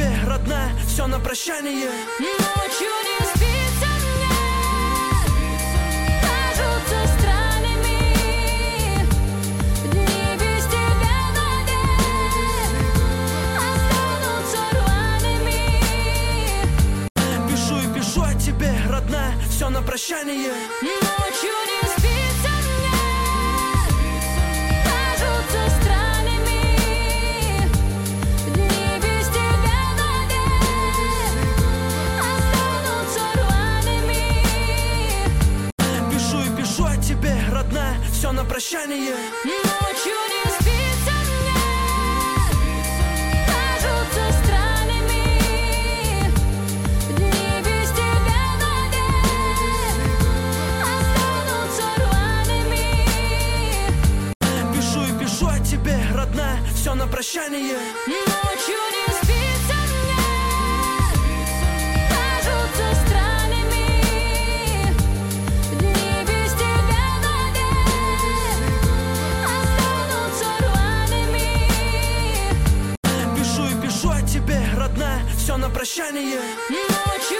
тебе, родная, все на прощание. Ночью не спится мне, кажутся странными дни без тебя навек, останутся рваными. Пишу и пишу о тебе, родная, все на прощание. Ночью не спится мне, кажутся странными дни без тебя навек, останутся рваными. Пишу и пишу о тебе, родная, все на прощание. Ночью не спится мне, кажутся странными дни без тебя навек, останутся рваными. Пишу и пишу о тебе, родная, все на прощание. Ночью не спится мне, кажутся странными дни без тебя навек, останутся рваными. Пишу и пишу о тебе, родная, все на прощание. Ночью